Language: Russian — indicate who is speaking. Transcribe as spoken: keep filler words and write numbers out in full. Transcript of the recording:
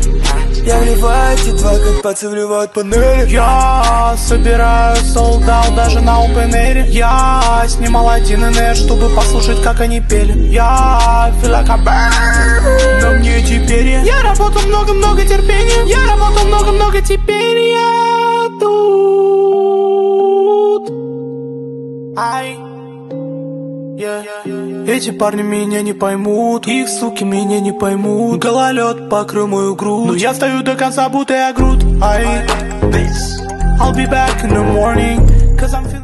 Speaker 1: Я вливаю эти два, как пальцы вливают панели.
Speaker 2: Я собираю солдат даже на open-air. Я снимал один эн эр, чтобы послушать, как они пели. Я feel like I burn, но мне теперь я, я работал много-много терпения. Я работал много-много, теперь я тут. Ай. Yeah. Эти парни меня не поймут, их суки меня не поймут. Гололед покрыл мою грудь, но я стою до конца, будто я груд. I'll be back in the morning, cause I'm feeling